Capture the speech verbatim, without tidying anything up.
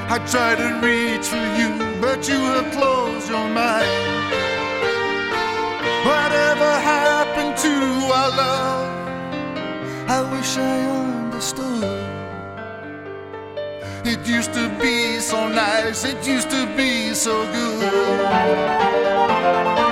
I tried to reach for you, but you have closed your mind. Whatever happened to our love? I wish I understood. It used to be so nice, it used to be so good.